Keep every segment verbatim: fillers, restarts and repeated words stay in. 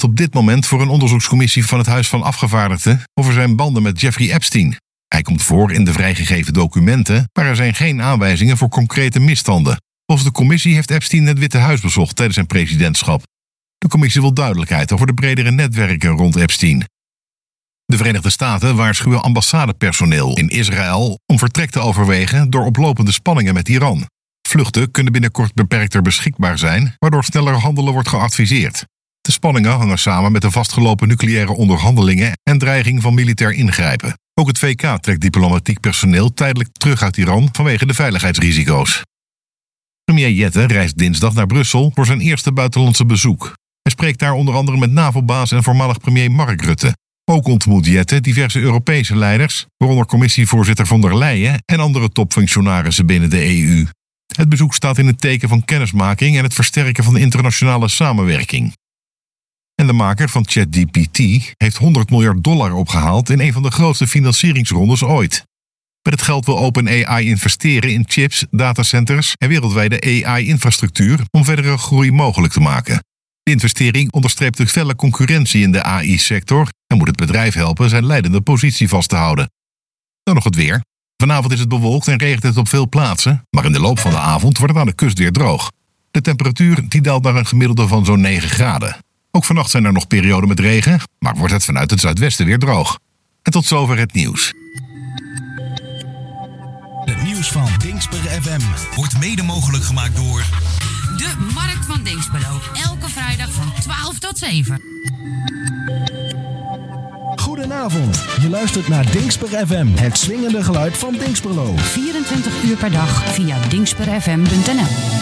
op dit moment voor een onderzoekscommissie van het Huis van Afgevaardigden over zijn banden met Jeffrey Epstein. Hij komt voor in de vrijgegeven documenten, maar er zijn geen aanwijzingen voor concrete misstanden. Volgens de commissie heeft Epstein het Witte Huis bezocht tijdens zijn presidentschap. De commissie wil duidelijkheid over de bredere netwerken rond Epstein. De Verenigde Staten waarschuwen ambassadepersoneel in Israël om vertrek te overwegen door oplopende spanningen met Iran. Vluchten kunnen binnenkort beperkter beschikbaar zijn, waardoor sneller handelen wordt geadviseerd. De spanningen hangen samen met de vastgelopen nucleaire onderhandelingen en dreiging van militair ingrijpen. Ook het V K trekt diplomatiek personeel tijdelijk terug uit Iran vanwege de veiligheidsrisico's. Premier Jette reist dinsdag naar Brussel voor zijn eerste buitenlandse bezoek. Hij spreekt daar onder andere met NAVO-baas en voormalig premier Mark Rutte. Ook ontmoet Jette diverse Europese leiders, waaronder commissievoorzitter von der Leyen en andere topfunctionarissen binnen de E U. Het bezoek staat in het teken van kennismaking en het versterken van de internationale samenwerking. En de maker van ChatGPT heeft honderd miljard dollar opgehaald in een van de grootste financieringsrondes ooit. Met het geld wil OpenAI investeren in chips, datacenters en wereldwijde A I-infrastructuur om verdere groei mogelijk te maken. De investering onderstreept de felle concurrentie in de A I-sector en moet het bedrijf helpen zijn leidende positie vast te houden. Dan nog het weer. Vanavond is het bewolkt en regent het op veel plaatsen, maar in de loop van de avond wordt het aan de kust weer droog. De temperatuur die daalt naar een gemiddelde van zo'n negen graden. Ook vannacht zijn er nog perioden met regen, maar wordt het vanuit het zuidwesten weer droog. En tot zover het nieuws. Het nieuws van Dingsper F M wordt mede mogelijk gemaakt door de Markt van Dingsperlo. Elke vrijdag van twaalf tot zeven. Goedenavond, je luistert naar Dingsper F M, het swingende geluid van Dingsperlo. vierentwintig uur per dag via dingsper f m punt n l.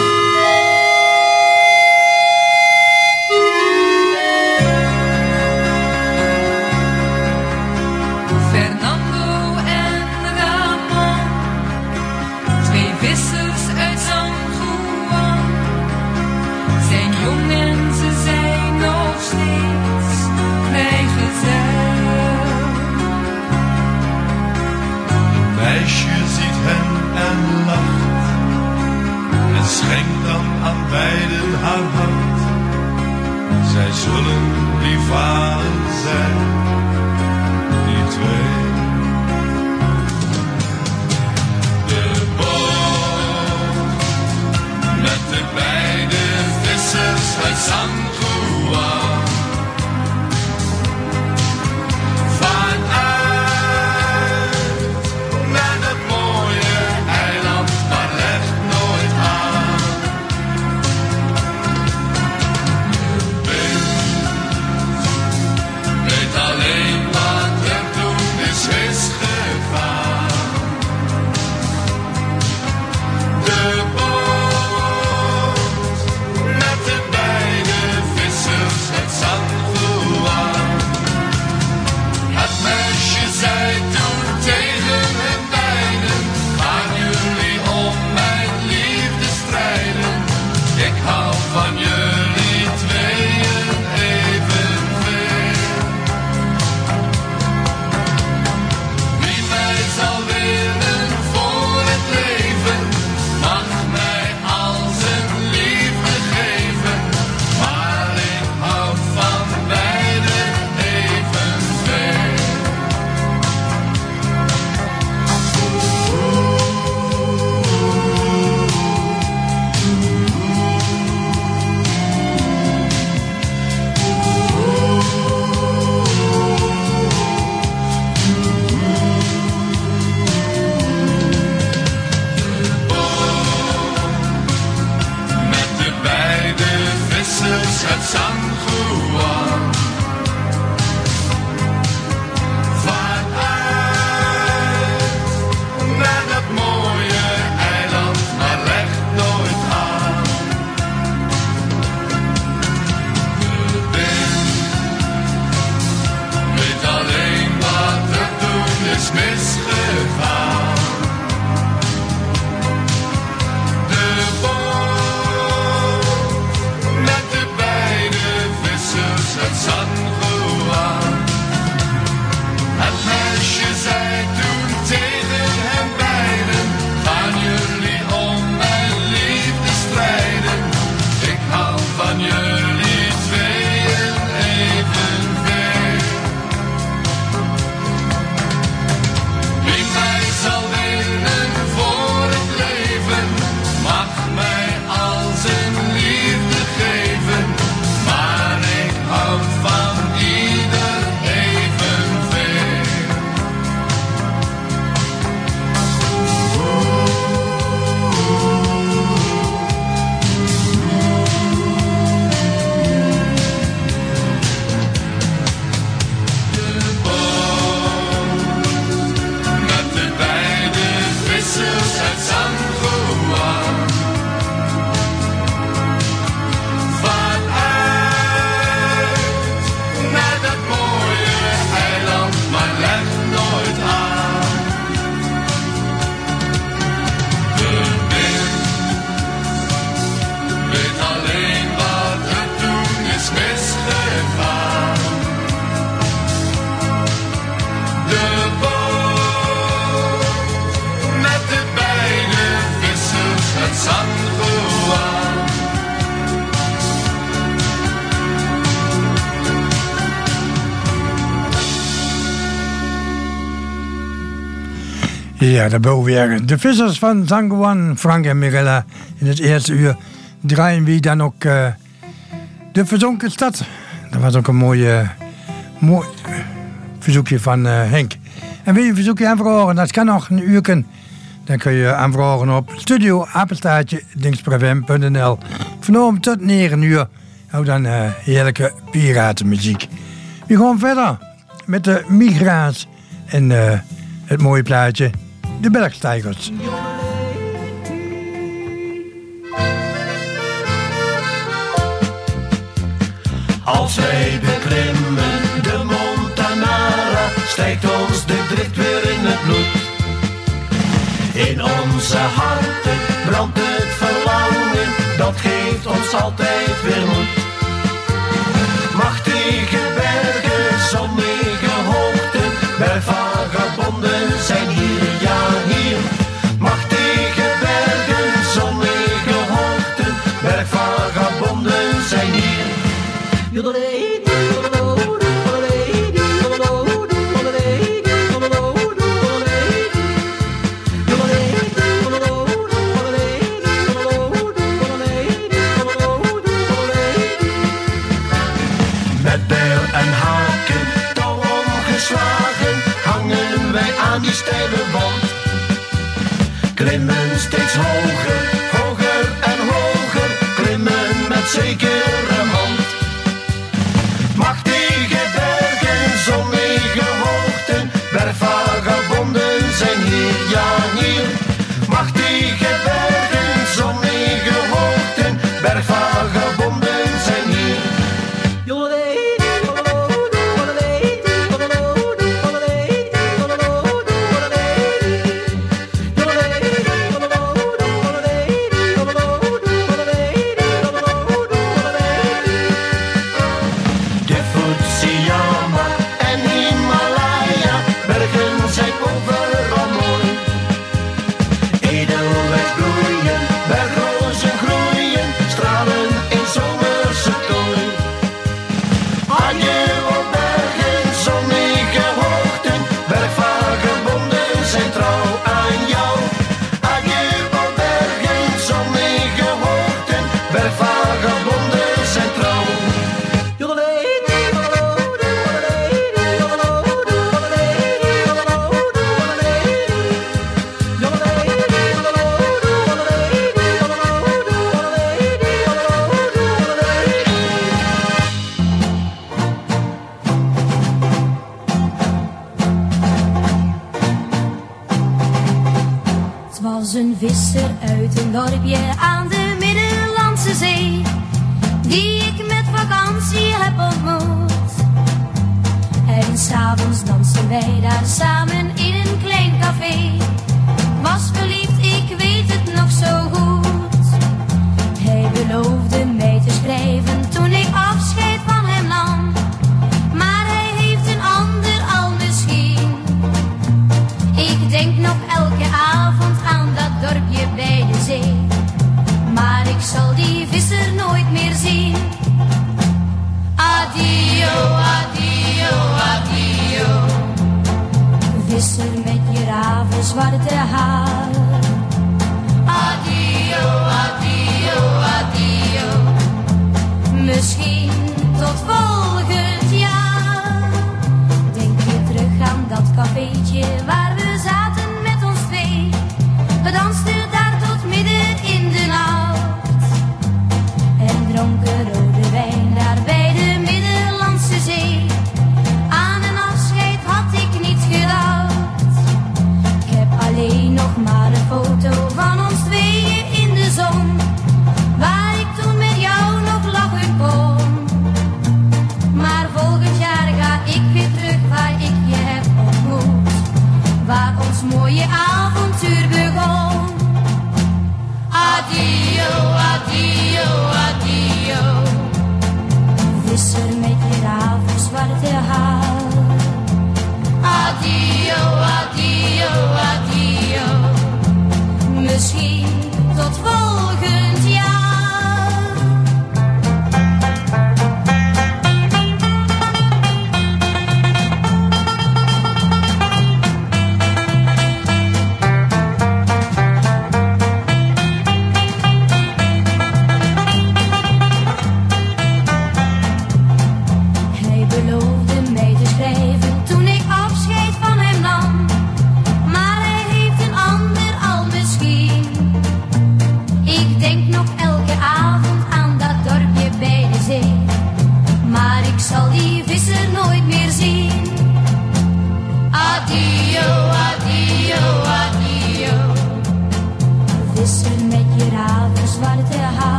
Schenk dan aan beiden haar hart. Zij zullen rivalen zijn, die twee. De boot met de beide vissers uit San Juan. Met de beide Ja, daarboven weer de vissers van San Juan, Frank en Mirella. In het eerste uur draaien we dan ook uh, de verzonken stad. Dat was ook een mooi, uh, mooi verzoekje van uh, Henk. En wil je een verzoekje aanvragen, dat kan nog een uur. Dan kun je aanvragen op studio apenstaartje dingsperfm punt n l. Vanavond tot negen uur. Hou dan uh, heerlijke piratenmuziek. We gaan verder met de migra's en uh, het mooie plaatje De Bergstijgers. Als wij beklimmen de Montanara, stijgt ons de drift weer in het bloed. In onze harten brandt het verlangen, dat geeft ons altijd weer moed. Machtige bergen, zonnige hoogten, bergvagabonden zijn hier, ja hier. Machtige bergen, zonnige hoogten, bergvagabonden zijn hier. Die steile wand, klimmen steeds hoger, hoger en hoger, klimmen met zekere hand. Machtige bergen, zonnige hoogten, bergvagabonden zijn hier, ja hier. Machtige bergen, zonnige hoogten, bergvagabonden zijn hier. dorpje aan de Middellandse Zee, die ik met vakantie heb ontmoet. En 's avonds dansten wij daar samen in een klein café. Was verliefd, ik weet het nog zo goed. Hij beloofde mij te schrijven toen ik afscheid van hem nam. Maar hij heeft een ander al misschien. Ik denk nog elke avond aan dat dorpje bij de zee. Maar ik zal die visser nooit meer zien. Adio, adio, adio. Visser met je ravenzwarte haar. Adio, adio, adio. Misschien tot volgend jaar. Denk je terug aan dat cafeetje waar we zaten met ons twee. We dansten daar tot midden in de nacht. En dronken rode wijn daar bij de Middellandse Zee. Aan een afscheid had ik niet gedacht. Ik heb alleen nog maar een foto van ons tweeën in de zon. Waar ik toen met jou nog lachen kon.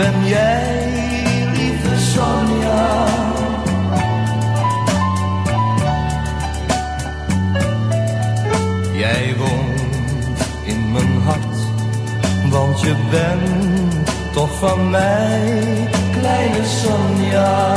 ben jij, lieve Sonja. Jij woont in mijn hart, want je bent toch van mij, kleine Sonja.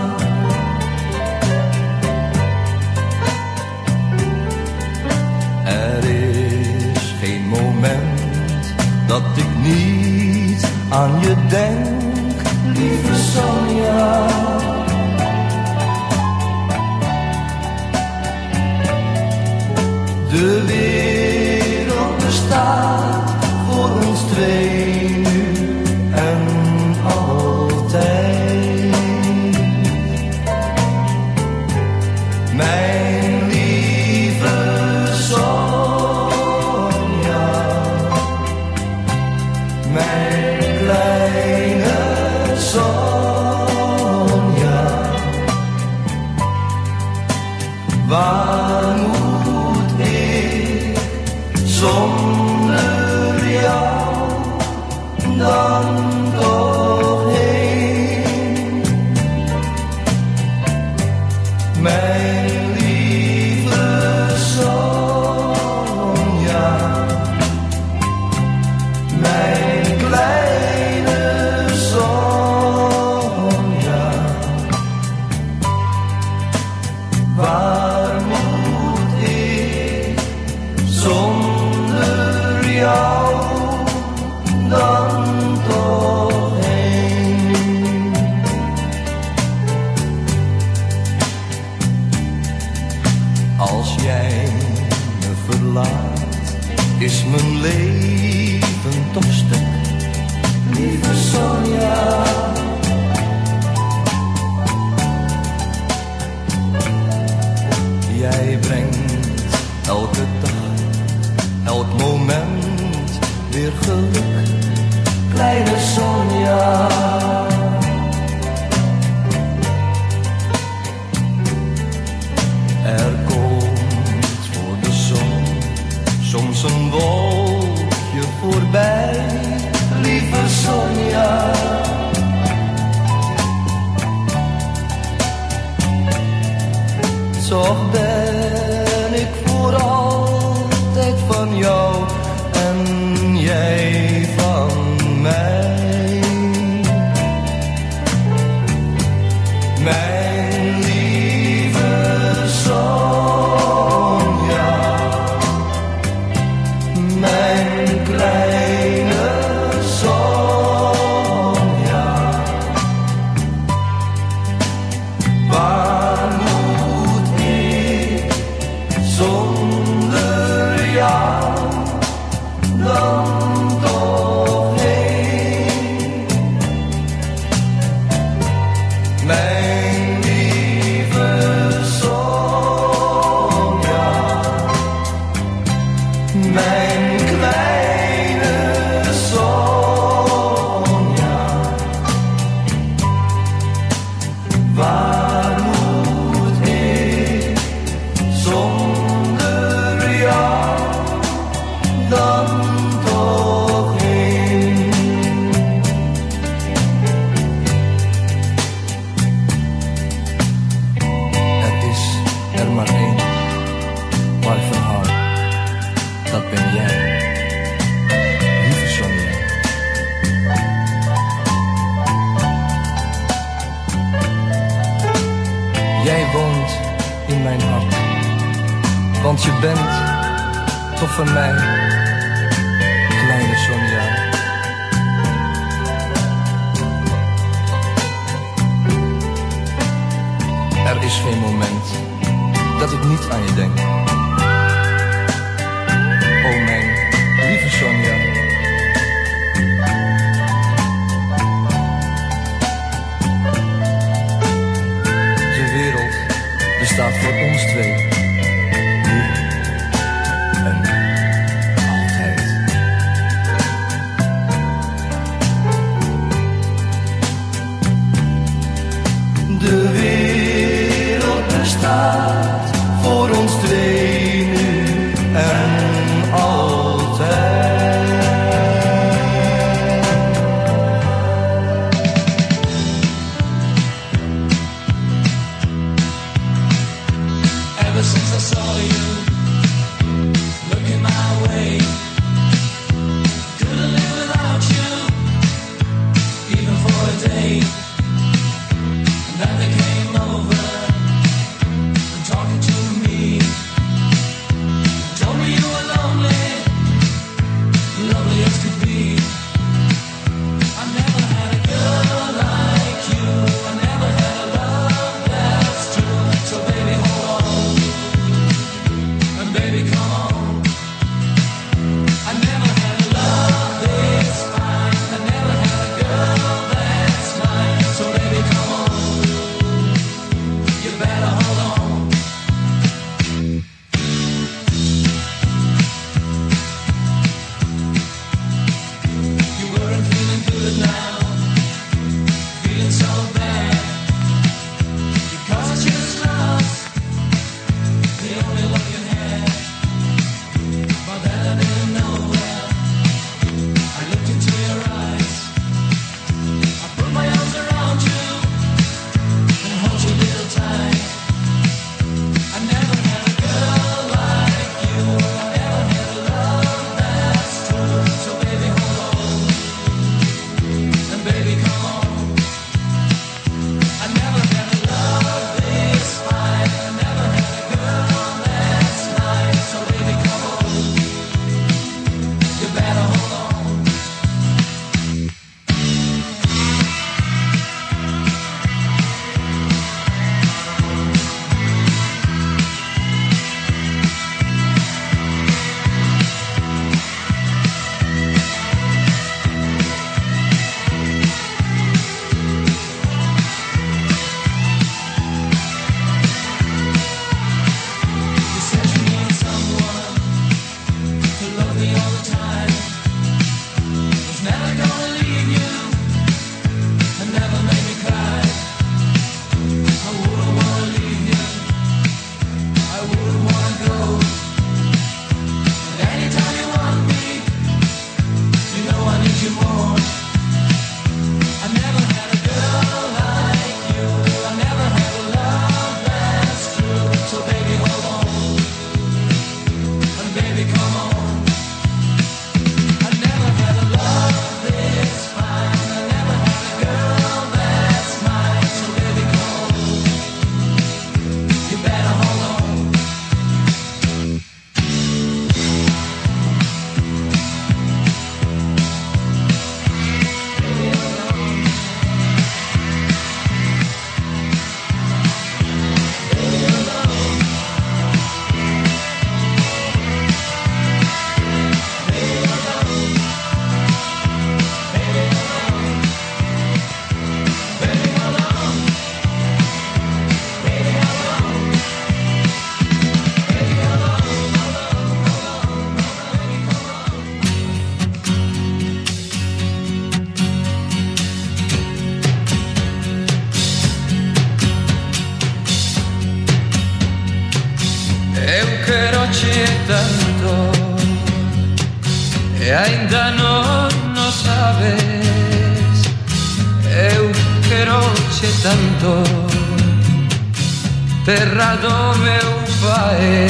Er is geen moment dat ik niet aan je denk, lieve Sonja. De wereld bestaat voor ons twee nu en altijd. Mijn lieve Sonja, mijn kleine Sonja. Waar moet ik zonder jou dan toch heen? Mijn lieve Sonja, mijn kleine Sonja. Waar moet ik zonder jou dan toch heen? Als jij me verlaat, is mijn leven toch stuk, lieve Sonja. Jij brengt elke dag, elk moment weer geluk, kleine Sonja. Er komt voor de zon soms een wolkje voorbij, lieve Sonja. Toch ben ik voor altijd van jou en jij van mij. Mijn lieve Sonja, mijn kleine Sonja. Waar moet ik zonder jou dan toch heen? Mijn lieve Sonja, mijn kleine Sonja. Waar moet ik zonder jou dan toch heen? Er is er maar één waar ik van hou, dat ben jij, lieve Sonja. Jij woont in mijn hart, want je bent toch van mij, kleine Sonja. Er is geen moment dat ik niet aan je denk. O mijn lieve Sonja. De wereld bestaat voor ons twee, nu en altijd. De wereld bestaat voor ons twee nu en altijd. tanto e ainda non o sabes. Eu queroche tanto, terra do meu pai.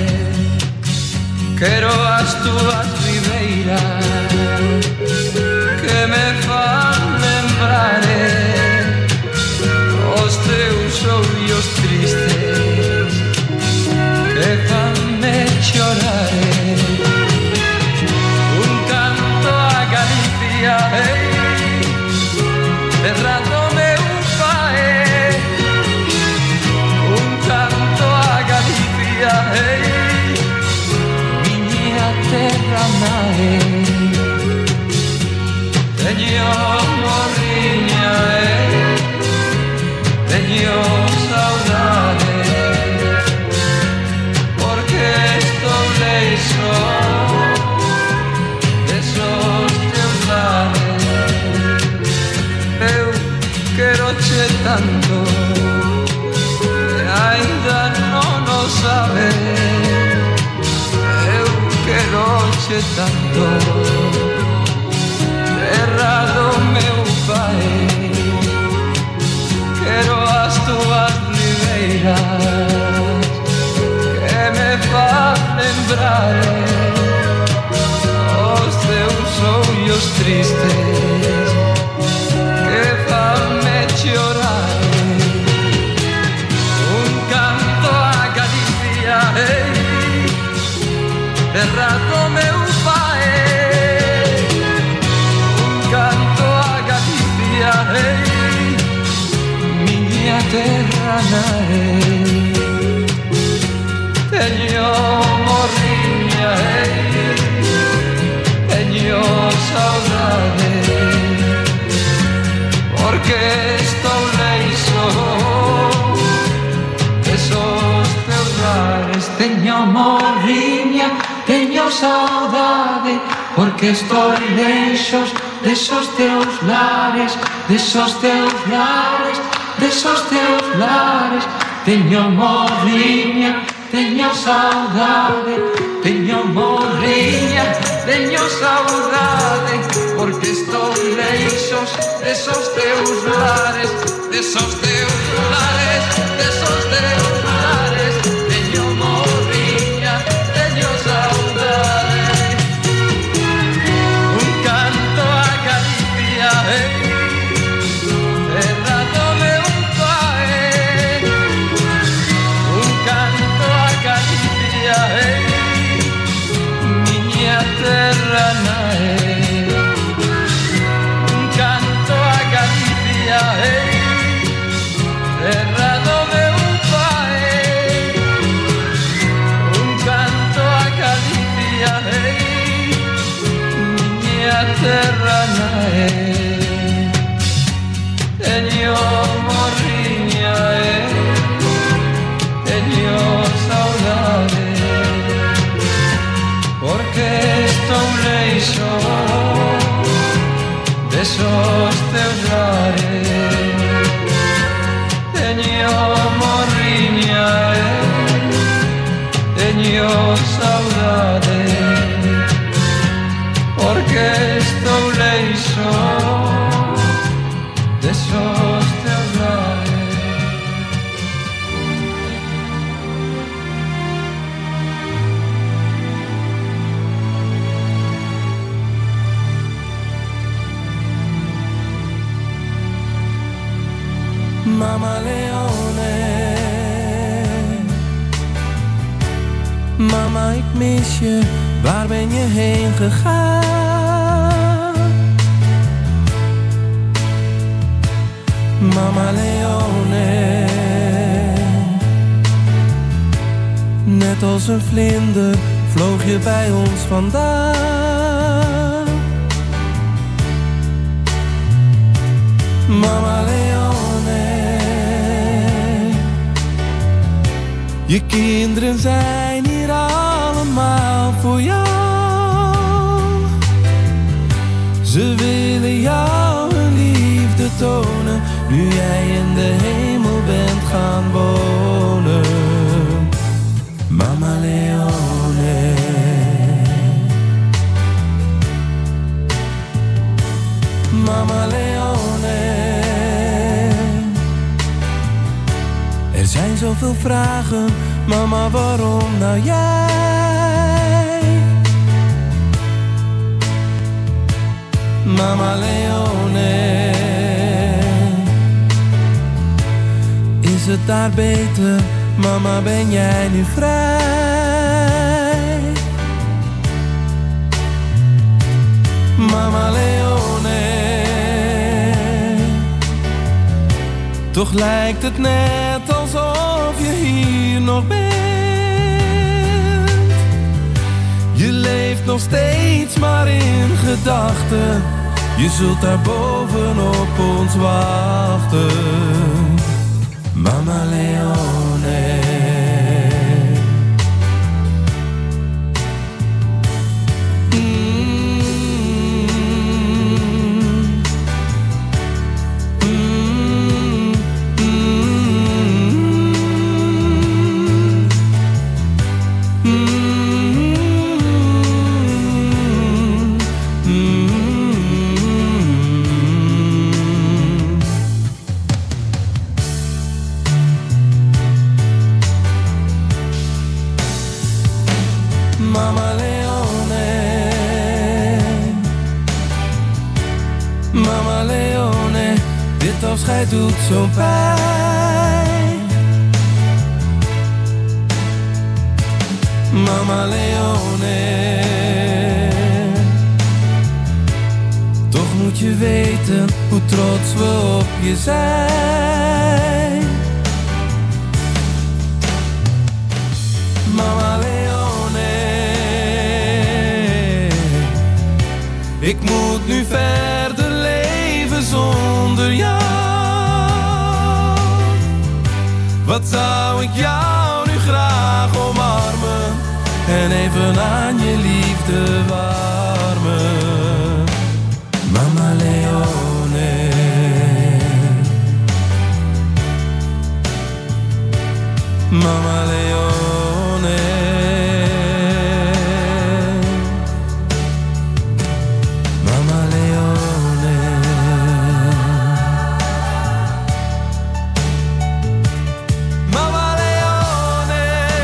Quero as túas ribeiras que me fan lembrar os teus ollos tristes que fanme chorar. Un canto a Galicia, hey, terra do meu pai. Un canto a Galicia, hey, miña terra nai. Teño morriña, hey, teño saudade, porque estou leixo desos teus lares. Eu queroche tanto e ainda non o sabes. Eu queroche tanto, terra do meu pai. Quero as túas ribeiras que me fan lembrar os teus ollos tristes que fanme chorar. terranae Teño morriña Teño saudade Porque estou leixo Esos teus lares Teño morriña Teño saudade Porque estou leixos Desos teus lares Desos teus lares Desos teus lares Teño morriña Teño saudade Teño morriña Teño saudade Porque estou leixos Desos teus lares Desos teus lares Desos teus lares Teño morriña Teño saudade Un canto a Galicia hey. Un canto a Galicia, hey, cerrado de un país. Un canto a Galicia, hey, miña terra nae. Teño morriña, hey, teño saudade. Porque estou leixo Desos teus lares Teño morriña Teño saudade Porque estou leixo Desos teus lares Mama Leone, mama ik mis je, waar ben je heen gegaan? Mama Leone, net als een vlinder vloog je bij ons vandaan. Mama Leone, je kinderen zijn hier allemaal voor jou. Ze willen jou hun liefde tonen, nu jij in de hemel bent gaan wonen. Mama Leone, Mama Leone, er zijn zoveel vragen, mama, waarom nou jij? Mama Leone, is het daar beter? Mama, ben jij nu vrij? Mama Leone, toch lijkt het net alsof je hier nog bent. Je leeft nog steeds maar in gedachten. Je zult daar bovenop ons wachten. Mama Leone, Mama Leone, Mama Leone, dit afscheid doet zo pijn. Mama Leone, toch moet je weten hoe trots we op je zijn. Wat zou ik jou nu graag omarmen en even aan je liefde warmen. Mama Leone. Mama Leone. Mama Leone. Mama Leone.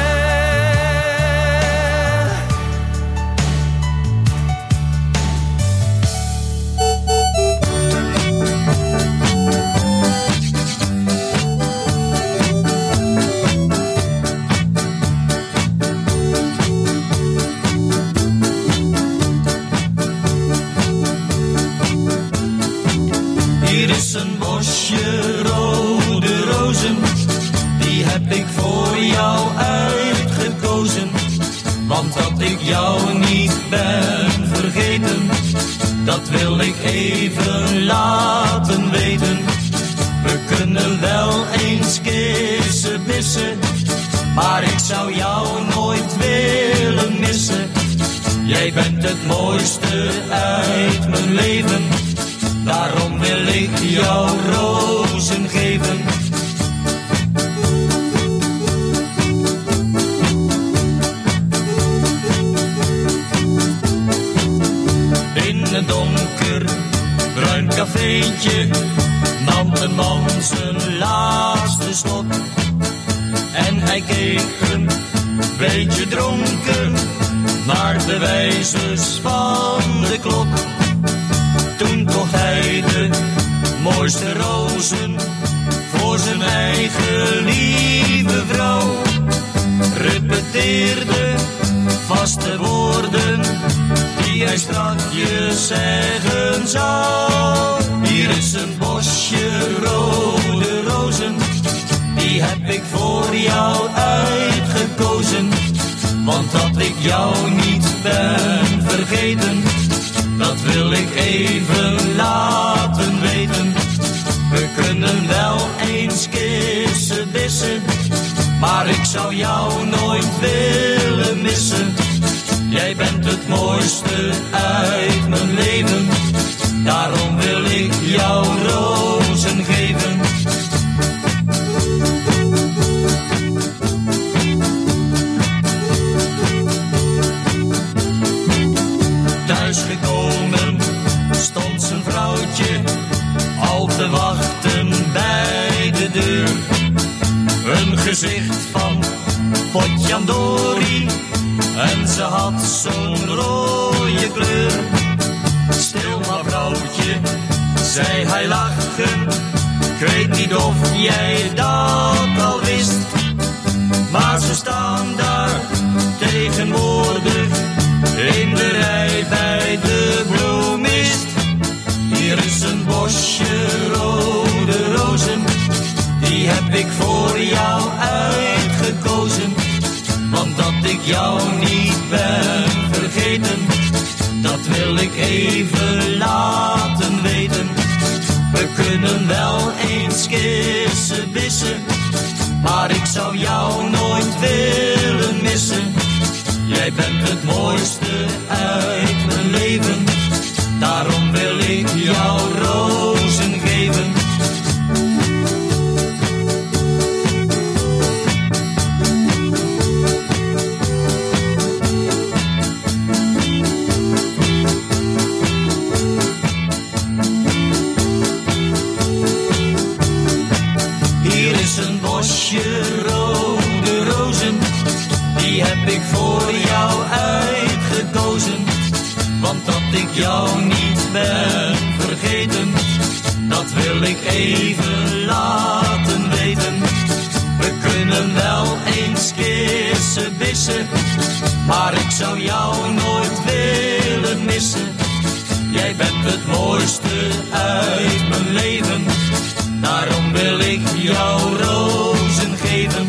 Hier is een bosje rode rozen, die heb ik voor jou uitgekozen. Want dat ik jou niet ben vergeten, dat wil ik even laten weten. We kunnen wel eens kissen, bissen, maar ik zou jou nooit willen missen. Jij bent het mooiste uit mijn leven, daarom wil ik jou rozen geven. In een donker, bruin cafeetje nam een man zijn laatste slok. En hij keek een beetje dronken naar de wijzers van de klok. Toen kocht hij de mooiste rozen voor zijn eigen lieve vrouw. Repeteerde vaste woorden die hij strakjes zeggen zou. Hier is een bosje rode rozen, die heb ik voor jou uitgekozen. Want dat ik jou niet ben vergeten, dat wil ik even laten weten. We kunnen wel eens kissen, bissen, maar ik zou jou nooit willen missen. Jij bent het mooiste uit mijn leven, daarom wil ik jou rozen geven. Thuisgekomen stond zijn vrouwtje al te wachten bij de deur. Een gezicht van potjandori en ze had zo'n rode kleur. Stil maar vrouwtje, zei hij lachen, ik weet niet of jij dat al wist. Maar ze staan daar tegenwoordig in de rij bij de bloemist. Hier is een bosje rode rozen, die heb ik voor jou uitgekozen. Want dat ik jou niet ben vergeten, dat wil ik even laten weten. We kunnen wel eens kissen, bissen, maar ik zou jou nooit willen missen. Jij bent het mooiste uit mijn leven, daarom wil ik jou rozen geven. Hier is een bosje rode rozen, die heb ik voor jou uitgekozen. Want dat ik jou niet ben vergeten, dat wil ik even laten weten. We kunnen wel eens kissen, bissen, maar ik zou jou nooit willen missen. Jij bent het mooiste uit mijn leven, daarom wil ik jou rozen geven.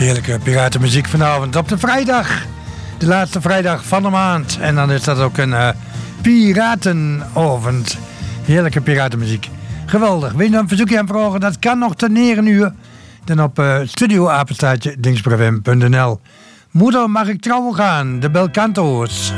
Heerlijke piratenmuziek vanavond op de vrijdag. De laatste vrijdag van de maand. En dan is dat ook een uh, piratenavond. Heerlijke piratenmuziek. Geweldig. Wil je een verzoekje aanvragen? Dat kan nog ten negen uur. Dan op uh, studioapenstaatje dingsprefm punt n l. Moeder, mag ik trouwen gaan? De Belcanto's.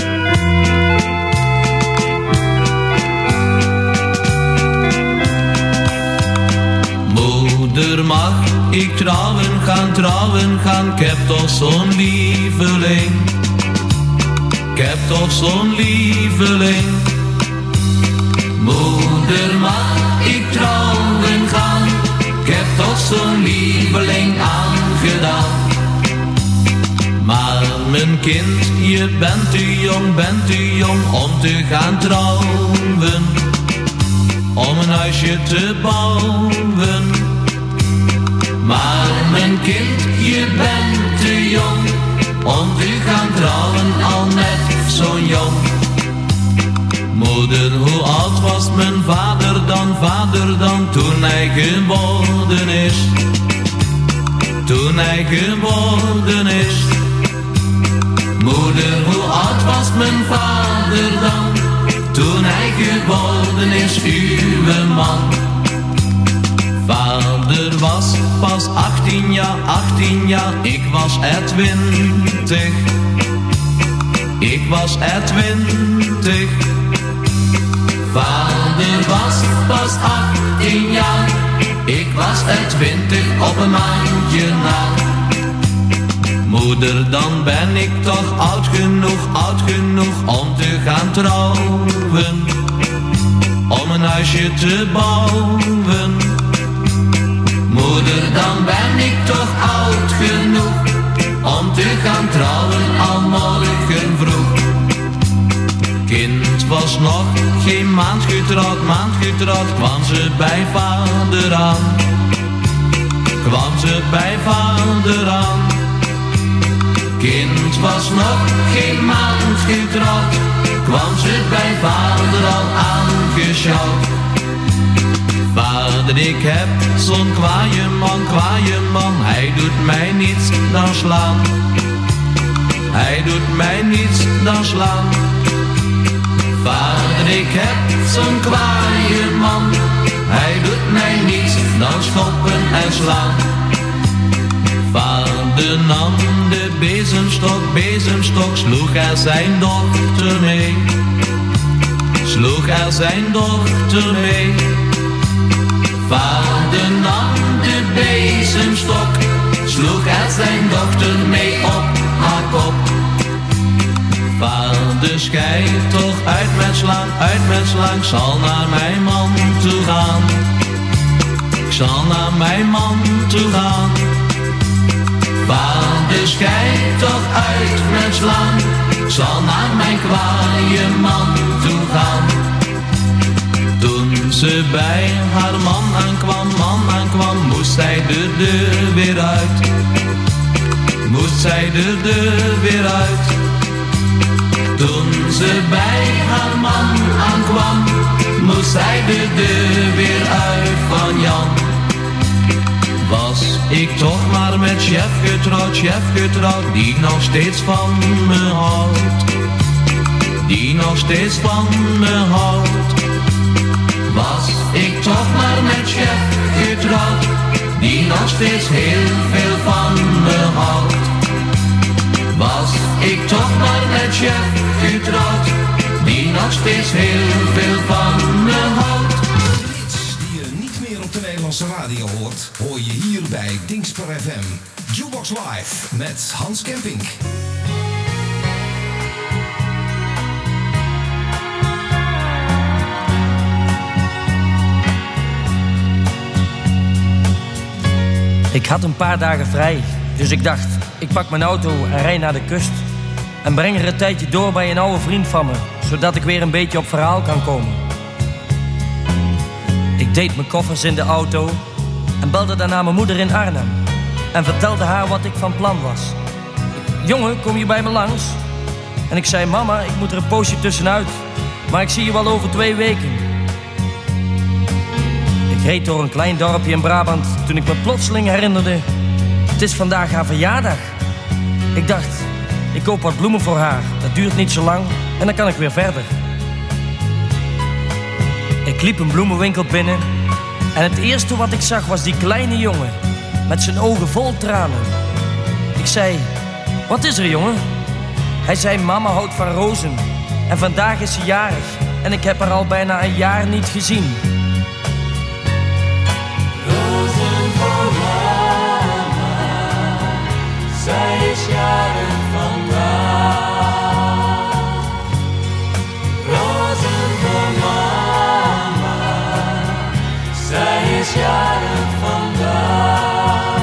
Moeder, mag ik trouwen gaan, trouwen gaan? Ik heb toch zo'n lieveling. Ik heb toch zo'n lieveling. Moeder, mag ik trouwen gaan? Ik heb toch zo'n lieveling aangedaan. Maar mijn kind, je bent te jong, bent te jong om te gaan trouwen. Om een huisje te bouwen. Maar mijn kind, je bent te jong om te gaan trouwen, al net zo'n jong. Moeder, hoe oud was mijn vader dan, vader dan, toen hij geboren is? Toen hij geboren is. Moeder, hoe oud was mijn vader dan, toen hij geboren is, uw man? Vader was pas achttien jaar, achttien jaar, ik was er twintig. Ik was er twintig. Vader was pas achttien jaar, ik was er twintig op een maandje na. Moeder, dan ben ik toch oud genoeg, oud genoeg om te gaan trouwen. Om een huisje te bouwen. Moeder, dan ben ik toch oud genoeg om te gaan trouwen, al morgen vroeg. Kind was nog geen maand getrouwd, maand getrouwd, kwam ze bij vader aan. Kwam ze bij vader aan. Kind was nog geen maand getrouwd, kwam ze bij vader al aangeschouwd. Vader, ik heb zo'n kwaaie man, kwaaie man, hij doet mij niets dan slaan. Hij doet mij niets dan slaan. Vader, ik heb zo'n kwaaie man, hij doet mij niets dan schoppen en slaan. Vader nam de bezemstok, bezemstok, sloeg er zijn dochter mee. Sloeg er zijn dochter mee. Vader nam de bezemstok, sloeg er zijn dochter mee op haar kop. Vader, schei toch uit met slaan, uit met slaan, ik zal naar mijn man toe gaan. Ik zal naar mijn man toe gaan. Vader, schei toch uit met slaan, ik zal naar mijn kwaaie man toe gaan. Toen ze bij haar man aankwam, man aankwam, moest zij de deur weer uit. Moest zij de deur weer uit. Toen ze bij haar man aankwam, moest zij de deur weer uit van Jan. Was ik toch maar met chef getrouwd, chef getrouwd, die nog steeds van me houdt. Die nog steeds van me houdt. Was ik toch maar met chef getrouwd, die nog steeds heel veel van me houdt. Was ik toch maar met chef getrouwd, die nog steeds heel veel van me houdt. Hits die je niet meer op de Nederlandse radio hoort, hoor je hier bij Dingsper F M. Jukebox Live met Hans Kempink. Ik had een paar dagen vrij, dus ik dacht, ik pak mijn auto en rijd naar de kust. En breng er een tijdje door bij een oude vriend van me, zodat ik weer een beetje op verhaal kan komen. Ik deed mijn koffers in de auto en belde daarna mijn moeder in Arnhem. En vertelde haar wat ik van plan was. Jongen, kom je bij me langs? En ik zei, mama, ik moet er een poosje tussenuit, maar ik zie je wel over twee weken. Ik reed door een klein dorpje in Brabant toen ik me plotseling herinnerde Het is vandaag haar verjaardag. Ik dacht, ik koop wat bloemen voor haar. Dat duurt niet zo lang en dan kan ik weer verder. Ik liep een bloemenwinkel binnen en het eerste wat ik zag was die kleine jongen met zijn ogen vol tranen. Ik zei, wat is er, jongen? Hij zei, mama houdt van rozen en vandaag is ze jarig en ik heb haar al bijna een jaar niet gezien. Rozen voor mama, zij is jarig vandaag. Rozen voor mama, zij is jarig vandaag.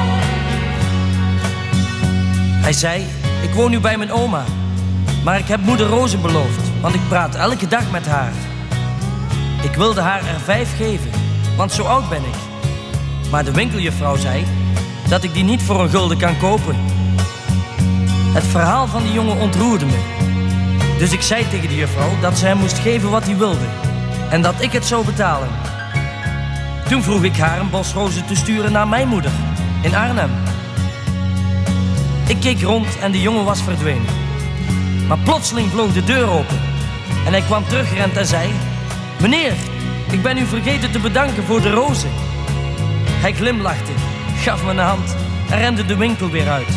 Hij zei, ik woon nu bij mijn oma, maar ik heb moeder Rozen beloofd, want ik praat elke dag met haar. Ik wilde haar er vijf geven, want zo oud ben ik. Maar de winkeljuffrouw zei dat ik die niet voor een gulden kan kopen. Het verhaal van die jongen ontroerde me. Dus ik zei tegen de juffrouw dat ze hem moest geven wat hij wilde en dat ik het zou betalen. Toen vroeg ik haar een bos rozen te sturen naar mijn moeder in Arnhem. Ik keek rond en de jongen was verdwenen. Maar plotseling vloog de deur open en hij kwam teruggerend en zei, meneer, ik ben u vergeten te bedanken voor de rozen. Hij glimlachte, gaf me een hand en rende de winkel weer uit.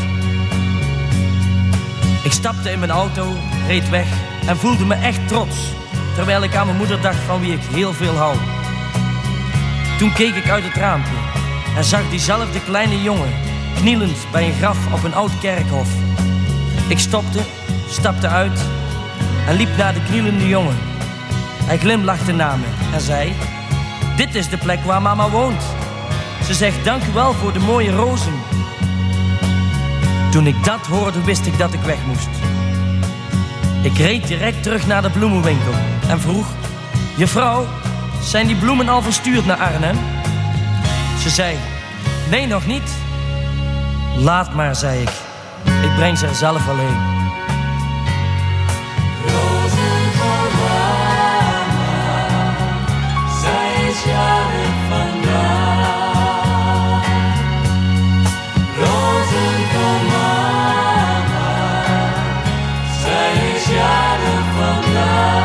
Ik stapte in mijn auto, reed weg en voelde me echt trots, terwijl ik aan mijn moeder dacht van wie ik heel veel hou. Toen keek ik uit het raampje en zag diezelfde kleine jongen knielend bij een graf op een oud kerkhof. Ik stopte, stapte uit en liep naar de knielende jongen. Hij glimlachte naar me en zei, dit is de plek waar mama woont. Ze zegt dank u wel voor de mooie rozen. Toen ik dat hoorde wist ik dat ik weg moest. Ik reed direct terug naar de bloemenwinkel en vroeg, juffrouw, zijn die bloemen al verstuurd naar Arnhem? Ze zei, nee nog niet. Laat maar, zei ik. Ik breng ze er zelf wel heen. Rozen voor mama, zij is jarig vandaag. Rozen voor mama, zij is jarig vandaag.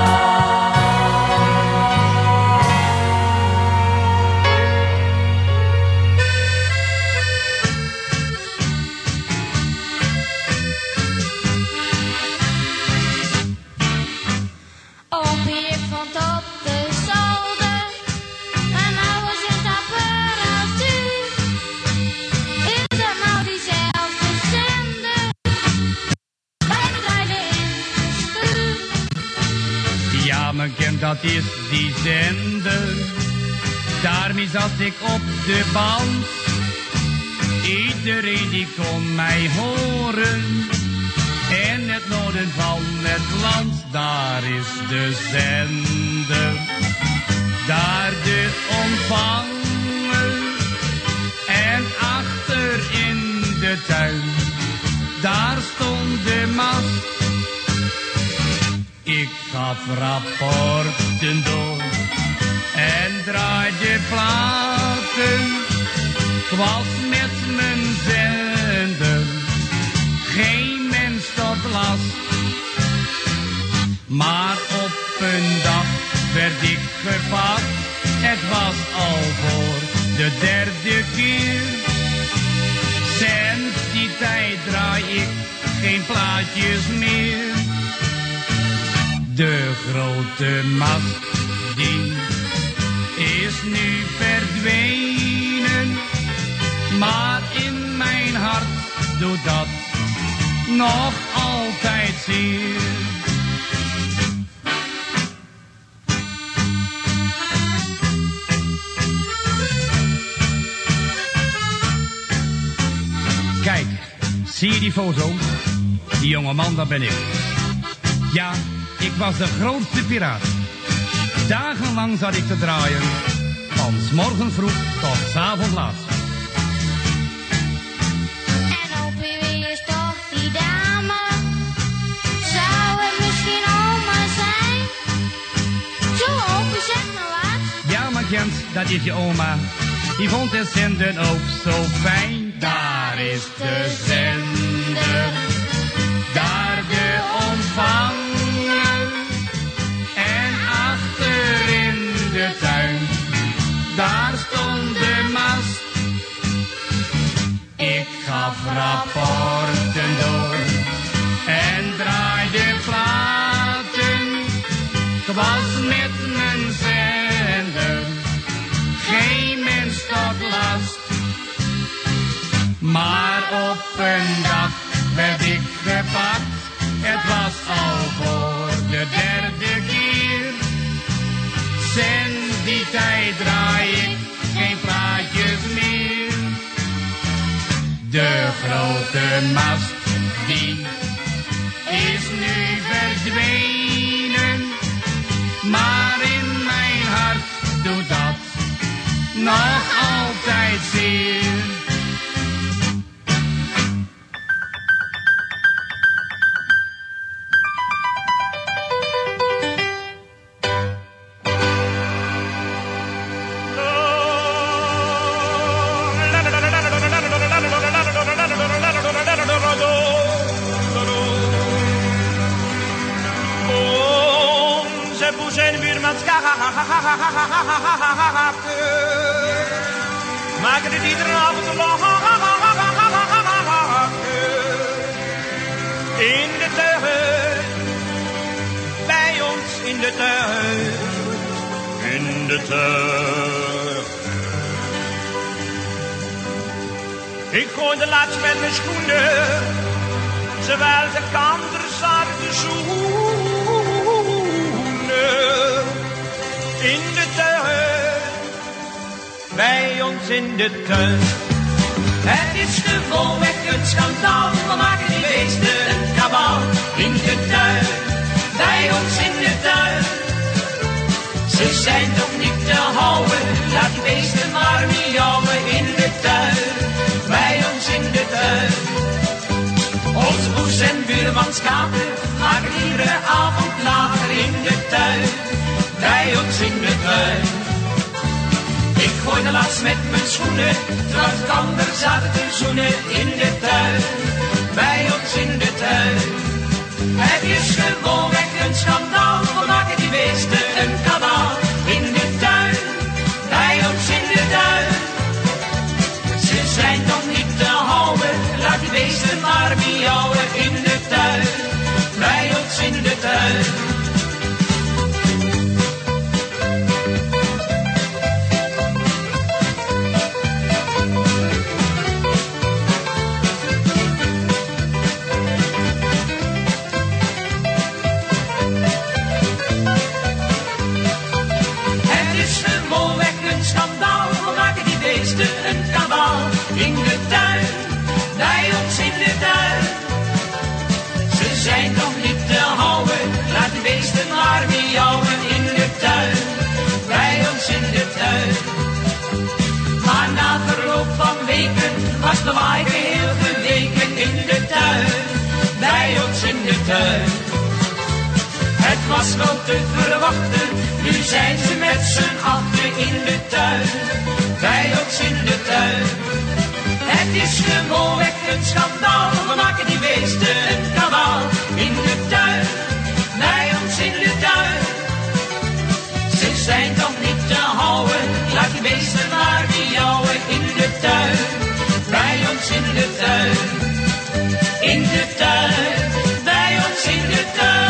Dat is die zender, daarmee zat ik op de band. Iedereen die kon mij horen, in het noorden van het land. Daar is de zender, daar de ontvanger. En achter in de tuin, daar stond de mast. Ik gaf rapporten door en draaide platen. Ik was met mijn zender geen mens tot last. Maar op een dag werd ik gepakt. Het was al voor de derde keer. Sinds die tijd draai ik geen plaatjes meer. De grote mast, die is nu verdwenen. Maar in mijn hart doet dat nog altijd zeer. Kijk, zie je die foto? Die jonge man, dat ben ik. Ja, ik was de grootste piraat. Dagenlang zat ik te draaien, van 's morgens vroeg tot 's avonds laat. En op wie is toch die dame? Zou het misschien oma zijn? Zo, opie, zeg maar wat. Ja, maar Jens, dat is je oma. die vond de zenden ook zo fijn. Daar is de zender, daar de ontvanger. En achter in de tuin, daar stond de mast. Ik gaf rapporten door en draaide platen. Ik was met mijn zender geen mens tot last. Maar op een dag werd ik gepakt. Het was al voor de derde keer. Sinds die tijd draai ik geen plaatjes meer. De grote mast die is nu verdwenen. Maar in mijn hart doet dat nog altijd zeer. Maken het iedere avond lang in de tuin, bij ons in de tuin, in de tuin. Ik gooide laatst met mijn schoenen, terwijl de kander zaten te zoenen. In de tuin, bij ons in de tuin. Het is gewoonweg een schandaal, we maken die beesten een kabaal. In de tuin, bij ons in de tuin. Ze zijn toch niet te houden, laat die beesten maar miauwen. In de tuin, bij ons in de tuin. Onze poes en buurmanskater maken iedere avond later in de tuin. Bij ons in de tuin. Ik gooide laatst met mijn schoenen, terwijl het kander zaten te zoenen in de tuin. Bij ons in de tuin. Het is gewoonweg een schandaal, we maken die beesten een kanaal. In de tuin, bij ons in de tuin. Ze zijn toch niet te houden, laat die beesten maar miauwen. In de tuin, bij ons in de tuin. Een kabaal in de tuin, bij ons in de tuin. Ze zijn toch niet te houden, laat de beesten maar miauwen. In de tuin, bij ons in de tuin. Maar na verloop van weken was de waai geheel geweken. In de tuin, bij ons in de tuin. Het was wel te verwachten, nu zijn ze met z'n achter in de tuin. Bij ons in de tuin. Het is gewoonweg een schandaal, we maken die beesten een kabaal. In de tuin, bij ons in de tuin. Ze zijn toch niet te houden, laat die beesten maar miauwen. In de tuin, bij ons in de tuin. In de tuin, bij ons in de tuin.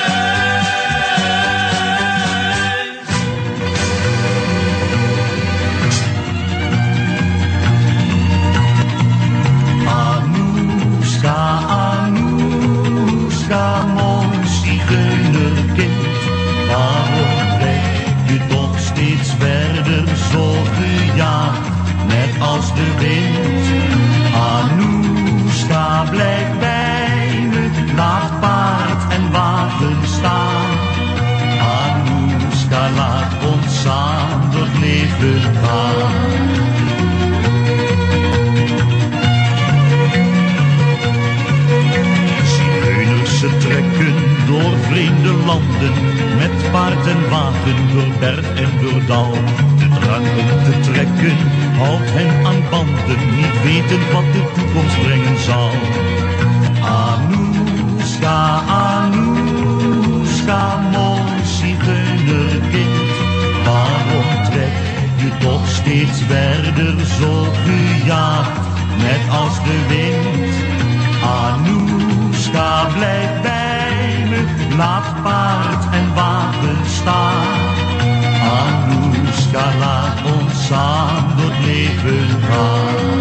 Anoushka, mooi zigeunerkind, waarom trek je toch steeds verder zo gejaagd, net als de wind? Anoushka, blijf bij me, laat paard en wagen staan. Anoushka, laat ons samen door het leven gaan. Ze trekken door vreemde landen, met paard en wagen, door berg en door dal. De aan om te trekken, houdt hem aan banden, niet weten wat de toekomst brengen zal. Anouska, Anouska, mooi zigeunerkind, waarom trek je toch steeds verder zo gejaagd, net als de wind? Anouska, blijf bij me, laat paard en wagen staan. Anouska, laat ons samen door het leven gaan.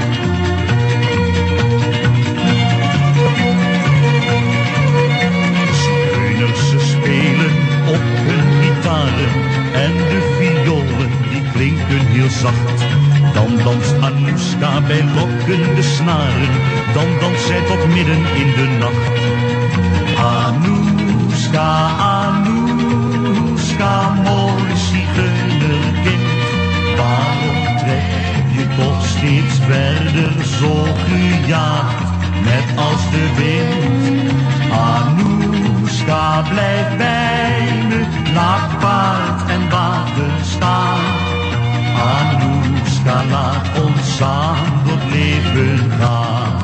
Ze spelen op hun gitaren en de violen die klinken heel zacht. Dan danst Anouska bij lokkende snaren, dan danst zij tot midden in de nacht. Anouska, Anouska, mooi zigeunerkind, waarom trek je toch steeds verder zo gejaagd, net als de wind? Anouska, blijf bij me, laat paard en wagen staan. Anouska, laat ons samen door het leven gaan.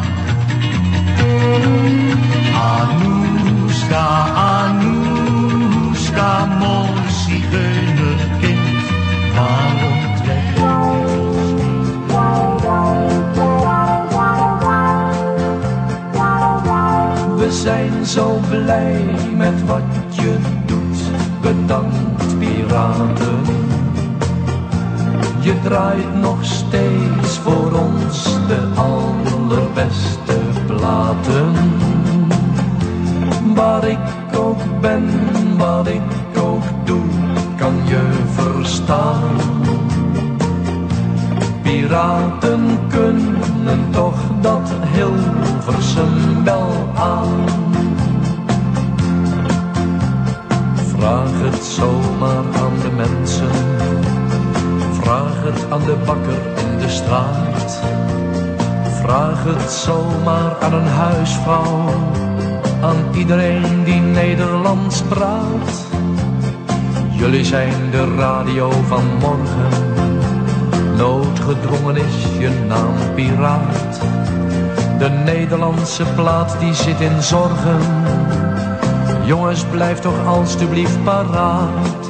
Anouska, Anouska, mooi zigeunerkind, waarom trek je? We zijn zo blij met wat je doet, bedankt piraten. Je draait nog steeds voor ons de allerbeste platen. Waar ik ook ben, wat ik ook doe, kan je verstaan. Piraten kunnen toch dat Hilversum wel aan. Vraag het zomaar aan de mensen, vraag het aan de bakker in de straat. Vraag het zomaar aan een huisvrouw, aan iedereen die Nederlands praat. Jullie zijn de radio van morgen, noodgedwongen is je naam piraat. De Nederlandse plaat die zit in zorgen, jongens blijf toch alstublieft paraat.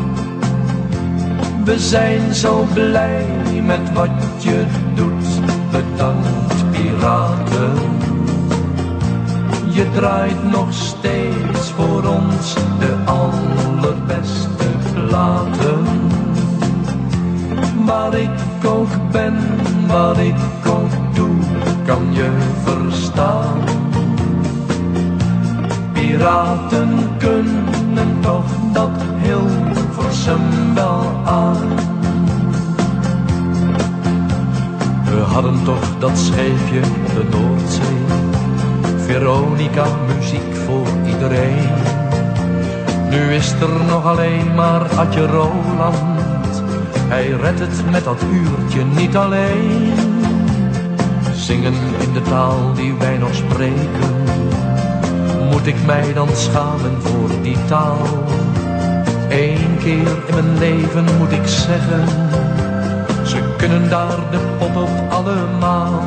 We zijn zo blij met wat je doet, bedankt piraten. Je draait nog steeds voor ons de allerbeste platen. Waar ik ook ben, wat ik ook doe, kan je verstaan. Piraten kunnen toch dat Hilversum wel aan. We hadden toch dat scheepje op de Noordzee, Veronica, muziek voor iedereen. Nu is er nog alleen maar Adje Roland, hij redt het met dat uurtje niet alleen. Zingen in de taal die wij nog spreken, moet ik mij dan schamen voor die taal? Eén keer in mijn leven moet ik zeggen, ze kunnen daar de pot op allemaal.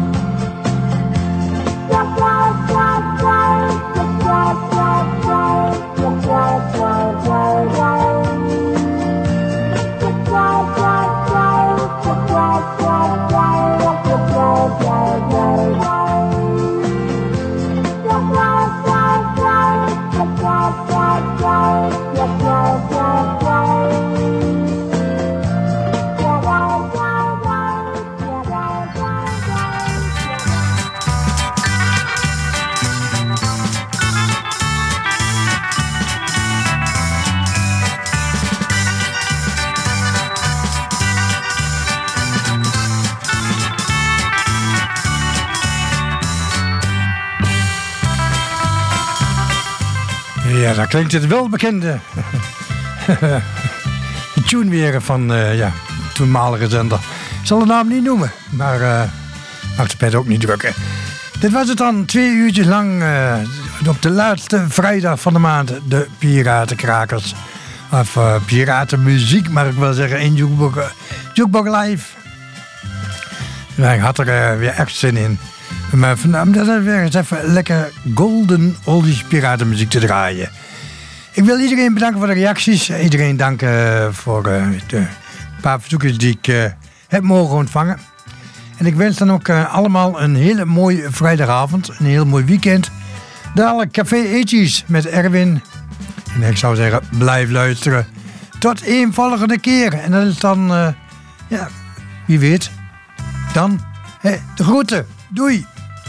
Ja, daar klinkt het wel bekende de tune weer van uh, ja, toenmalige zender. Ik zal de naam niet noemen, maar uh, mag de pet ook niet drukken. Dit was het dan, twee uurtjes lang uh, op de laatste vrijdag van de maand, de Piratenkrakers. Of uh, piratenmuziek, mag ik wel zeggen, in Jukebox, uh, Jukebox Live. Nou, ik had er uh, weer echt zin in. Maar vandaag dat is weer eens even lekker golden oldies piratenmuziek te draaien. Ik wil iedereen bedanken voor de reacties. Iedereen danken voor uh, de paar verzoekjes die ik uh, heb mogen ontvangen. En ik wens dan ook uh, allemaal een hele mooie vrijdagavond. Een heel mooi weekend. Dadelijk Café Eetjes met Erwin. En ik zou zeggen, blijf luisteren. Tot één volgende keer. En dat is dan, uh, ja, wie weet. Dan, hè, de groeten. Doei.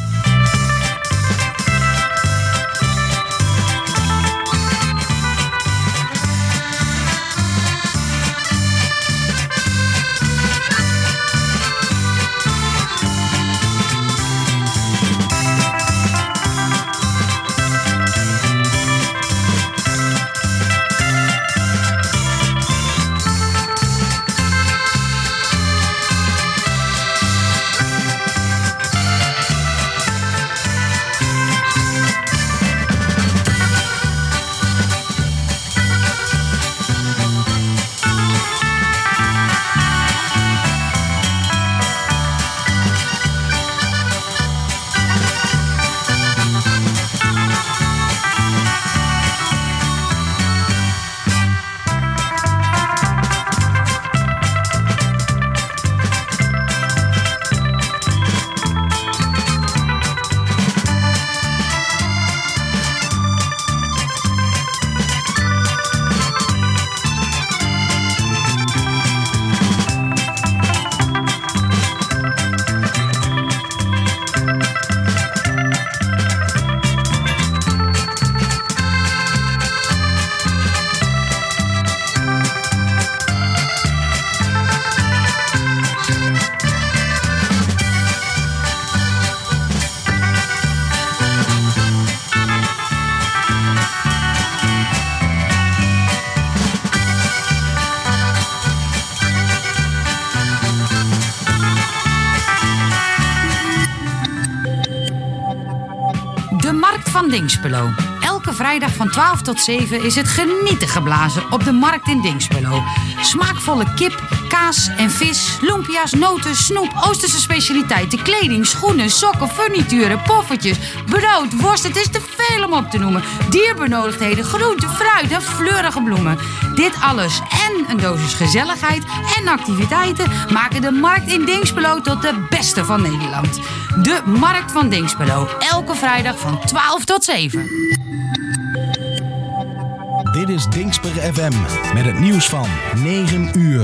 Dinxperlo. Elke vrijdag van twaalf tot zeven is het genieten geblazen op de markt in Dinxperlo. Smaakvolle kip, kaas en vis, lumpia's, noten, snoep, Oosterse specialiteiten, kleding, schoenen, sokken, furnituren, poffertjes, brood, worst. Het is te veel om op te noemen. Dierbenodigdheden, groenten, fruit en fleurige bloemen. Dit alles en een dosis gezelligheid en activiteiten maken de markt in Dinxperlo tot de beste van Nederland. De Markt van Dinxperlo. Elke vrijdag van twaalf tot zeven. Dit is Dinxper F M met het nieuws van negen uur.